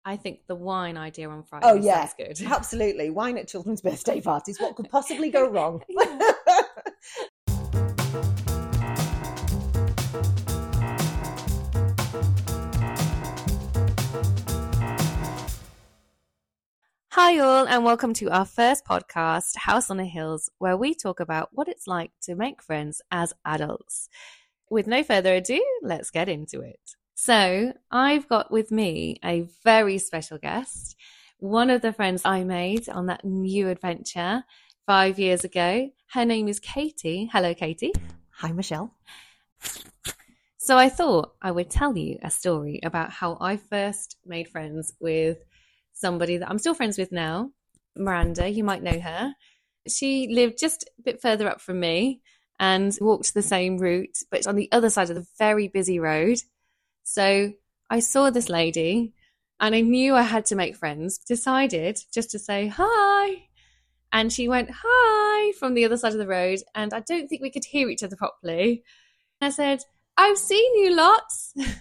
I think the wine idea on Friday sounds good. Absolutely. Wine at children's birthday parties. What could possibly go wrong? Hi all, and welcome to our first podcast, House on the Hills, where we talk about what it's like to make friends as adults. With no further ado, let's get into it. So I've got with me a very special guest, one of the friends I made on that new adventure 5 years ago. Her name is Katie. Hello, Katie. Hi, Michelle. So I thought I would tell you a story about how I first made friends with somebody that I'm still friends with now, Miranda. You might know her. She lived just a bit further up from me and walked the same route, but on the other side of the very busy road. So I saw this lady and I knew I had to make friends, decided just to say hi. And she went, hi, from the other side of the road. And I don't think we could hear each other properly. I said, I've seen you lots. And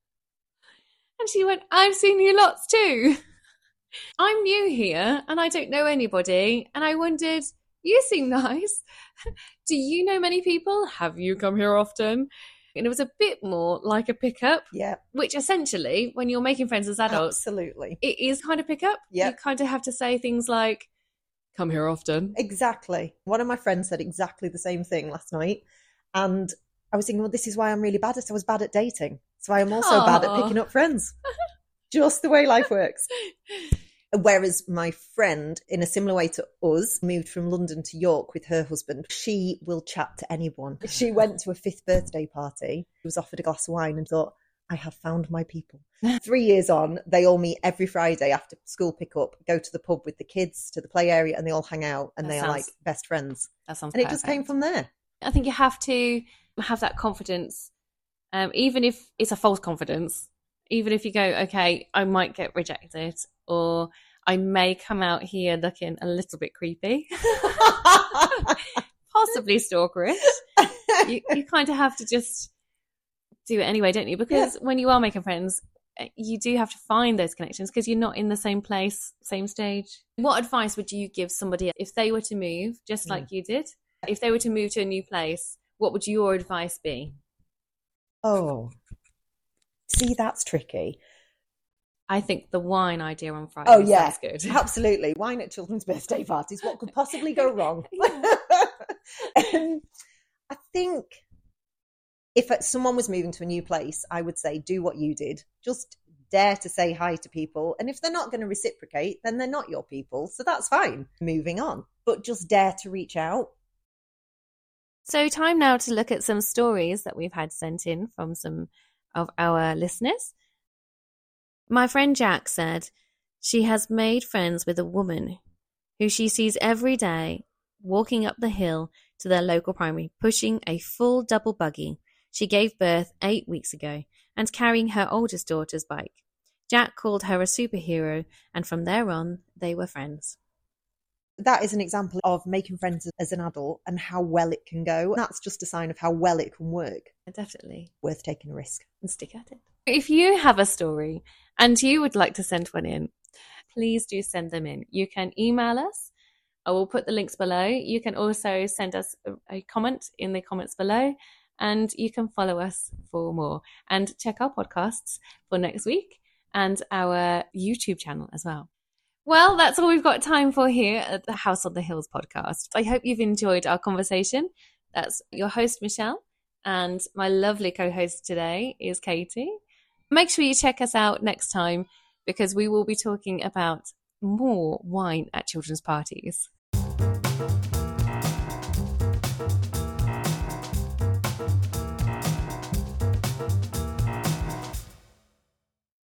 she went, I've seen you lots too. I'm new here and I don't know anybody. And I wondered, you seem nice. Do you know many people? Have you come here often? And it was a bit more like a pickup. Yeah. Which essentially, when you're making friends as adults, absolutely, it is kind of pickup. Yeah. You kind of have to say things like, come here often. Exactly. One of my friends said exactly the same thing last night. And I was thinking, well, this is why I'm really bad at it. I was bad at dating. So I am also bad at picking up friends. Just the way life works. Whereas my friend, in a similar way to us, moved from London to York with her husband. She will chat to anyone. She went to a 5th birthday party. She was offered a glass of wine and thought, I have found my people. 3 years on, they all meet every Friday after school pickup, go to the pub with the kids to the play area, and they all hang out and they are like best friends. That sounds and perfect. It just came from there. I think you have to have that confidence, even if it's a false confidence. Even if you go, okay, I might get rejected or I may come out here looking a little bit creepy, possibly stalkerish. You kind of have to just do it anyway, don't you? Because when you are making friends, you do have to find those connections because you're not in the same place, same stage. What advice would you give somebody if they were to move, just like you did? If they were to move to a new place, what would your advice be? Oh, see, that's tricky. I think the wine idea on Friday sounds good. Absolutely. Wine at children's birthday parties. What could possibly go wrong? I think if someone was moving to a new place, I would say do what you did. Just dare to say hi to people. And if they're not going to reciprocate, then they're not your people. So that's fine. Moving on. But just dare to reach out. So time now to look at some stories that we've had sent in from some of our listeners. My friend Jack said she has made friends with a woman who she sees every day walking up the hill to their local primary, pushing a full double buggy. She gave birth 8 weeks ago and carrying her oldest daughter's bike. Jack called her a superhero, and from there on, they were friends. That is an example of making friends as an adult and how well it can go. That's just a sign of how well it can work. Definitely. Worth taking a risk. And stick at it. If you have a story and you would like to send one in, please do send them in. You can email us. I will put the links below. You can also send us a comment in the comments below, and you can follow us for more and check our podcasts for next week and our YouTube channel as well. Well, that's all we've got time for here at the House on the Hills podcast. I hope you've enjoyed our conversation. That's your host, Michelle, and my lovely co-host today is Katie. Make sure you check us out next time because we will be talking about more wine at children's parties.